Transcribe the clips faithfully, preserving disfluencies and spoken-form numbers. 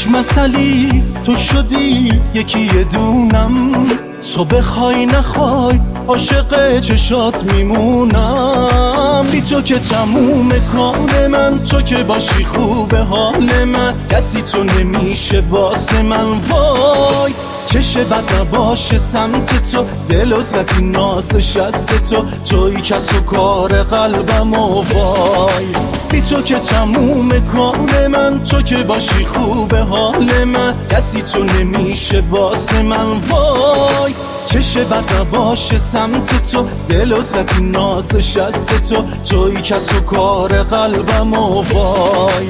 هیچ مسئله تو شدی یکی یه دونم، تو بخوای نخوای عاشق چشات میمونم. بی تو که تموم کار من، تو که باشی خوب حال من، کسی تو نمیشه واسه من. وای چش بد نباشه سمت تو، دل و زدی ناز شست تو، توی کس و کار قلبم و وای. بی تو که تموم کار من، تو که باشی خوب حال من، کسی تو نمیشه واسه من. وای چش بد نباشه سمت تو، دل و زدی ناز شست تو، توی کس و کار قلبم و وای.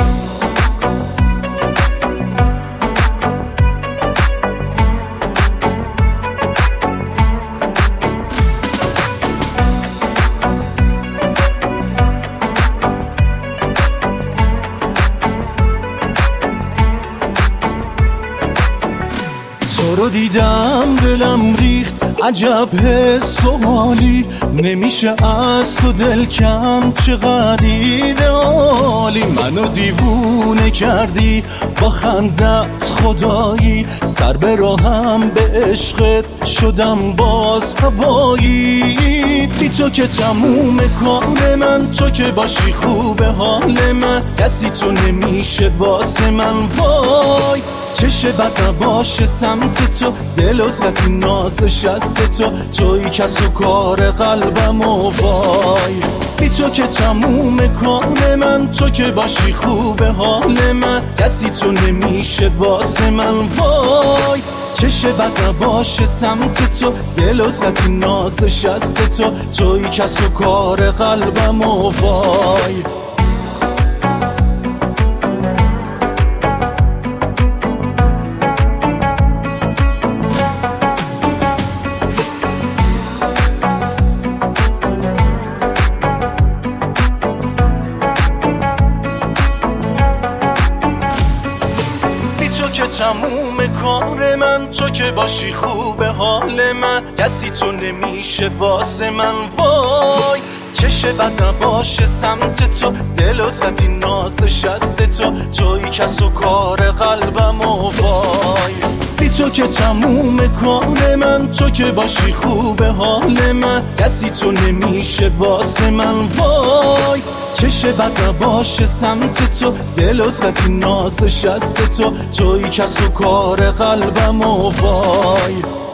تو رو دیدم دلم ریخت، عجب حس و حالی، نمیشه از تو دل کم، چقدر ایدئالی. منو دیوونه کردی با خندت خدایی، سر به راهم به عشقت شدم باز هوایی. بی تو که تموم کار من، تو که باشی خوب حال من، کسی تو نمیشه واسه من. وای چش بد نباشه سمت تو، دل و زدی ناز شست تو، توی کس و کار قلبم و وای. بی تو که تموم کار من، تو که باشی خوب حال من، کسی تو نمیشه واسه من. وای چش بد نباشه سمت تو، دل و زدی ناز شست تو، توی کس و کار قلبم و وای. که تموم کار من، تو که باشی خوب حال من، کسی تو نمیشه واسه من. وای چش بد نباشه سمت تو، دل و زدی ناز شست تو، توی کس و کار قلبم و وای. بی تو که تموم کار من، تو که باشی خوب حال من، کسی تو نمیشه واسه من. وای چش بد نباشه سمت تو، دل و زدی ناز شست تو، توی کس و کار قلبم و وای.